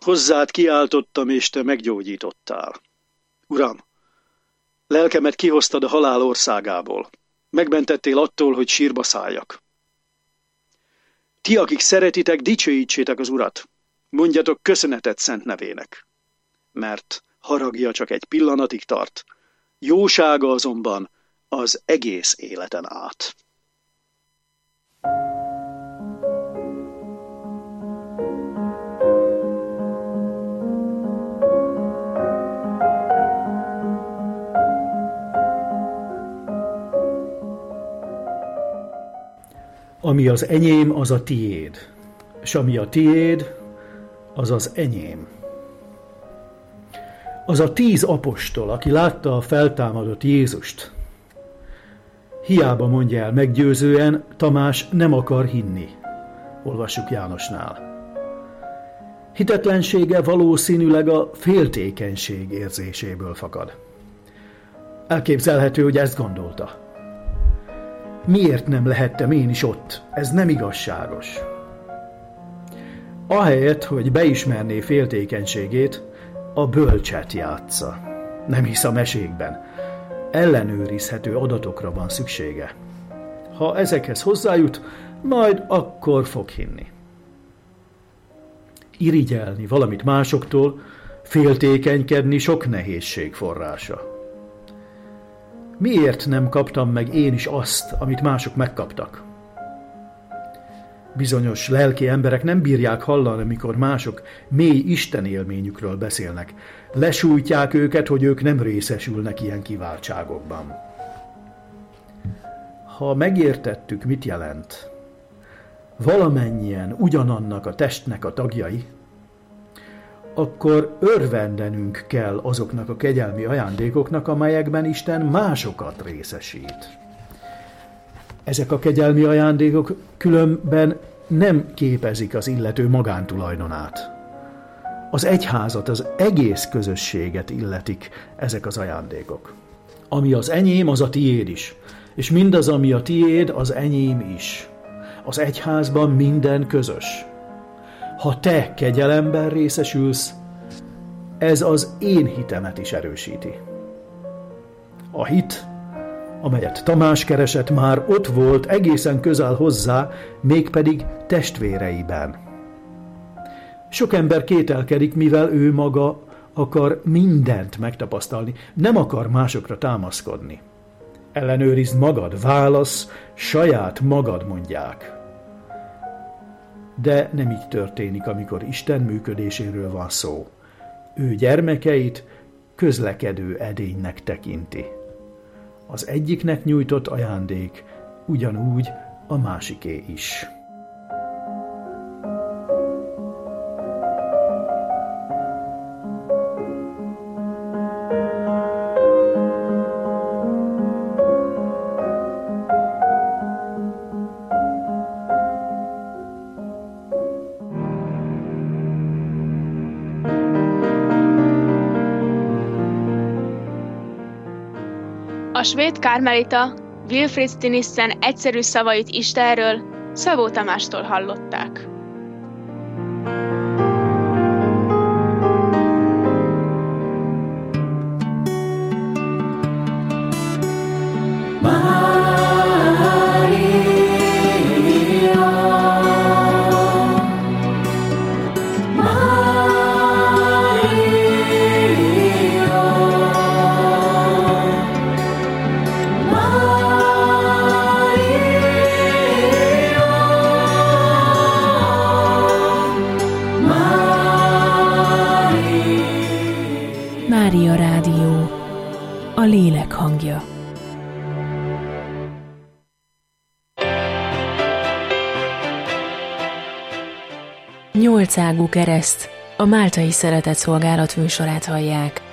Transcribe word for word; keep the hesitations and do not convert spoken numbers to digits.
Hozzád kiáltottam, és te meggyógyítottál. Uram, lelkemet kihoztad a halál országából. Megmentettél attól, hogy sírba szálljak. Ti, akik szeretitek, dicsőítsétek az Urat. Mondjatok köszönetet szent nevének. Mert haragja csak egy pillanatig tart, jósága azonban az egész életen át. Ami az enyém, az a tiéd, és ami a tiéd, az az enyém. Az a tíz apostol, aki látta a feltámadott Jézust, hiába mondja el meggyőzően, Tamás nem akar hinni. Olvassuk Jánosnál. Hitetlensége valószínűleg a féltékenység érzéséből fakad. Elképzelhető, hogy ezt gondolta. Miért nem lehettem én is ott? Ez nem igazságos. Ahelyett, hogy beismerné féltékenységét, a bölcset játsza. Nem hisz a mesékben. Ellenőrizhető adatokra van szüksége. Ha ezekhez hozzájut, majd akkor fog hinni. Irigyelni valamit másoktól, féltékenykedni sok nehézség forrása. Miért nem kaptam meg én is azt, amit mások megkaptak? Bizonyos lelki emberek nem bírják hallani, amikor mások mély Isten élményükről beszélnek. Lesújtják őket, hogy ők nem részesülnek ilyen kiváltságokban. Ha megértettük, mit jelent, valamennyien ugyanannak a testnek a tagjai, akkor örvendenünk kell azoknak a kegyelmi ajándékoknak, amelyekben Isten másokat részesít. Ezek a kegyelmi ajándékok különben nem képezik az illető magántulajdonát. Az egyházat, az egész közösséget illetik ezek az ajándékok. Ami az enyém, az a tiéd is, és mindaz, ami a tiéd, az enyém is. Az egyházban minden közös. Ha te kegyelemben részesülsz, ez az én hitemet is erősíti. A hit, amelyet Tamás keresett, már ott volt egészen közel hozzá, mégpedig testvéreiben. Sok ember kételkedik, mivel ő maga akar mindent megtapasztalni, nem akar másokra támaszkodni. Ellenőrizd magad, válasz, saját magad mondják. De nem így történik, amikor Isten működéséről van szó. Ő gyermekeit közlekedő edénynek tekinti. Az egyiknek nyújtott ajándék ugyanúgy a másiké is. A svéd kármelita Wilfrid Stinissen egyszerű szavait Istenről Szabó Tamástól hallották. Mária Rádió, a lélek hangja. Nyolcágú kereszt, a Máltai Szeretett Szolgálat műsorát hallják.